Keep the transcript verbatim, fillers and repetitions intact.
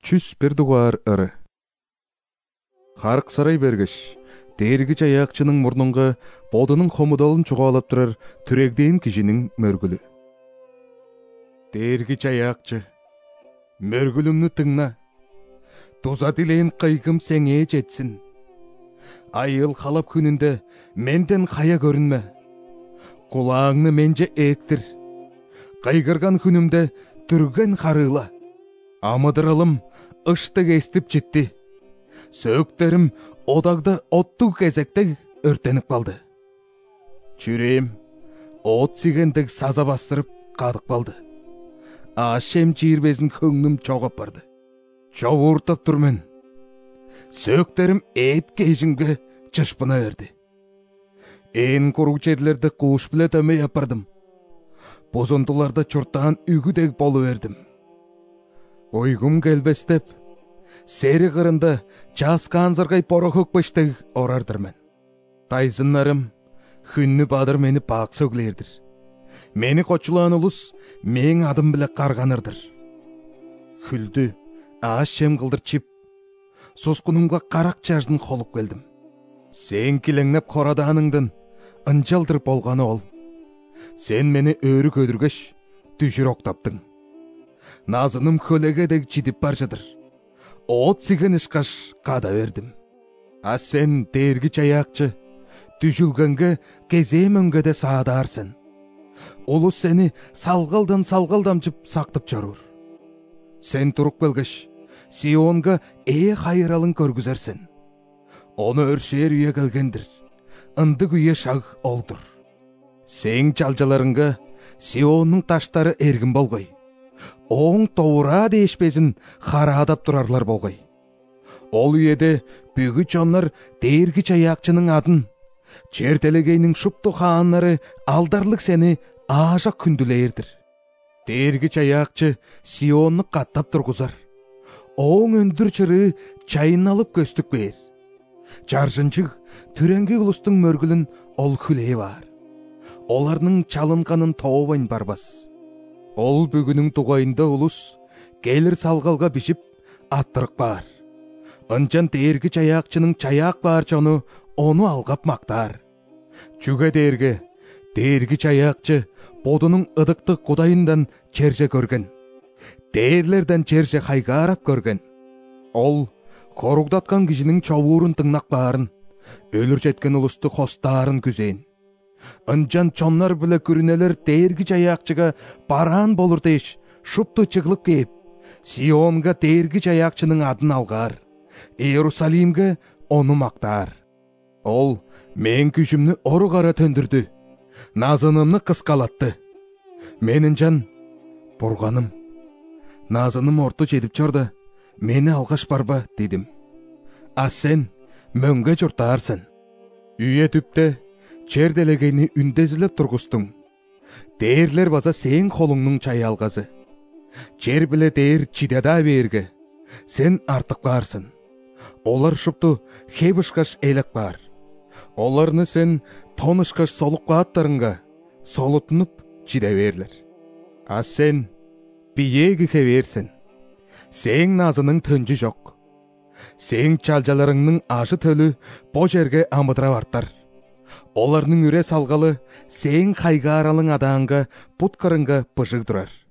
Чүс бір дуар ыры. Харық сарай бергіш, дергіч аяқчының мұрныңға бодының қомудалын чуғалап тұрар түрегдейін кішінің мөргілі. Дергіч аяқчы, мөргілімні тыңна, туза дилейін қайғым сәңе жетсін. Айыл қалап күнінде менден қая көрінме, құлағыңны менже ектір. Қайғырған күнімде түрген қарыла, амыдыралым ұштық естіп жетті. Сөктерім одағда оттық кезектен өртеніп қалды. Чүрем, от сигендік саза бастырып қадық қалды. Ашем жирбезін көңнім чоғап барды. Чоғыртып тұрмен. Сөктерім ет кейжімге чышпына өрді. Ен құруқ жерлерді қуыш біле төмей апардым. Бозондыларда чұрттаған үгідек болу өрдім. Ойгум келбестеп, сері қырында час қанзырғай порох өкпештегі орардырмен. Тайзынларым, хүнні бадыр мені бақ сөглердір. Мені қочылан ұлыс, мен адым біле қарғанырдыр. Күлді, аш шем қылдыр чип, сосқынымға қарақ чаждың қолып келдім. Сен келеңнеп қорадағаныңдың ынжалдыр болғаны ол. Сен мені өрі көдіргеш, түжір оқтаптың. Назыным көлегедек жидіп бар жадыр. От сиген ішқаш қада вердім. А сен дергіч аяқчы, түжілгенге кезем өңгеде саадарсың. Олы сені салғалдан салғалдам жып сақтып жарур. Сен тұрып келгеш, Сионға е хайыралын көргізерсің. Оны өршер үйе келгендір. Ындық үйе шаг олдыр. Сен жалжаларыңға Сионның таштары әргін болғай. Оң тоура дейшпезін қарадап тұрарлар болғай. Ол үйеде бүгі чонлар дергіч аяқчының адын, чертелегейнің шыпты қағанлары алдарлық сені ажақ күнділердір. Дергіч аяқчы Сионны қаттап тұрғызар. Оң өндір чыры чайын алып көстік бер. Жаржынчық түренгі ұлыстың мөргілін ол күлей бар. Оларның чалынғанын тоуын барбас. Ол бүгінің туғайында ұлыс, келір салғалға бішіп, аттырық бар. Үнчан дергі чаяқчының чаяқ бар жоны, оны алғап мақтар. Чүге дергі, дергі чаяқчы бодының ыдықты құдайындан черже көрген. Дерлерден черже қайғарап көрген. Ол, қоруғдатқан кішінің чауырын тыңнақ барын, өлір жеткен ұлысты қостарын күзейін. Үнчан чонлар біле күрінелер дергі аяқчыға баран болыр дейш, шыпты чығылып кейіп, Сионға дергі аяқчының адын алғар, Иерусалимге оны мақтар. Ол, мен күшімні оры қара төндірді, назынымны қысқалатты. Менің жан, бұрғаным, назыным орты жетіп жорды, мені алғаш барба, дедім. А сен, мөнге жұрттарсың. Үйе түпті, черделегейні үндезіліп тұрғыстың. Дерлер база сен қолыңның чай алғазы. Чер біле дер чидада бергі. Сен артық барсың. Олар шыпты хебішқаш елік бар. Оларны сен тонышқаш солыққа аттарыңға солытынып чида берлер. А сен биегі хеверсің. Сен назының түнжі жоқ. Сен чалжаларыңның ашы төлі бо жерге амыдыра бартар. Оларның үре салғалы, сен қайға аралың адаңға, бұт қырыңға бұжық тұрар.